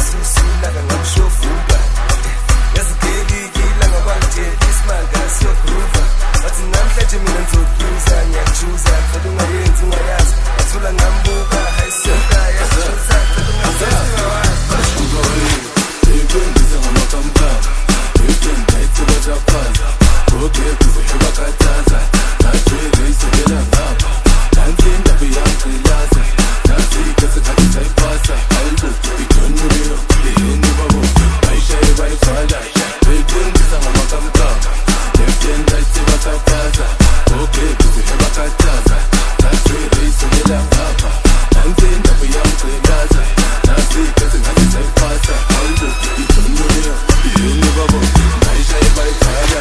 susula ngamshovuka yazigeli ngabanje isimanga siyogroova bathi namhlanje mina ngizokuza ngiyachuza cela ungayenzi ungayazi athula ngambuka hayisoka yachuza cela ungayenzi ungawazi Ibengiza ngamakamkam ibengithi bazafaza okay kuzohluka kataza nathwele isekela ngapha nansi indaba iyangqilaza nathi kesikhathi sayipasa hayibo idonuriyo yini babo bayishaye bayifala ibengiza ngamakamkam ibengithi bazafaza okay kuzohluka kataza nathwele isekela ngapha nansi indaba iyangqilaza nathi kesikhathi sayipasa hayibo idonuriyo yini babo bayishaye bayifala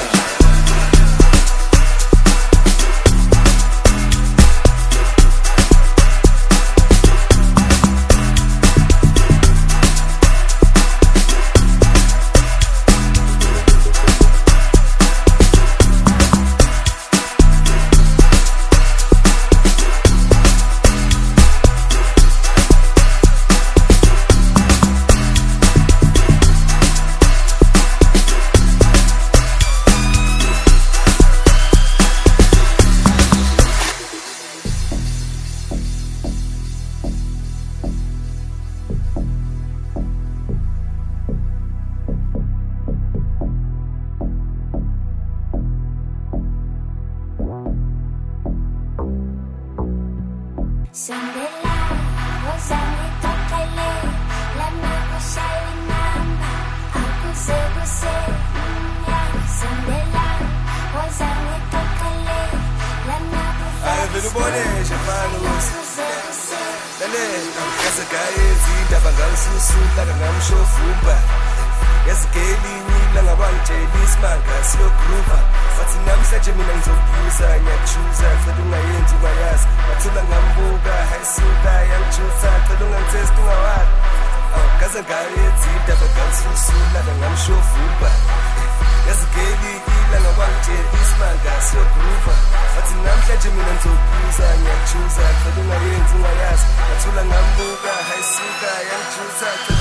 Sandela, wazangi tokale, lama ushawi namba, akuse ya. Sandela, wazangi tokale, lama Ay vele ubone shafana wose lalela yazigayezi indaba ngalisusula ngamshovumba yazigeli ngabangitshela isimanga siyogroova bathi namhlanje mina ngizokuza ngiyachuza cela ungayenzi ungayazi bathula ngambuka hayisuka yangichuza cela ungangitesti ungawazi kaze ngayezi indaba ngalisusula ngamshovumba yazigeli ngabangitshela isimanga siyogroova bathi namhlanje mina ngizokuza ngiyachuza cela ungayenzi ungayazi bathula ngambuka hayisuka yangichuza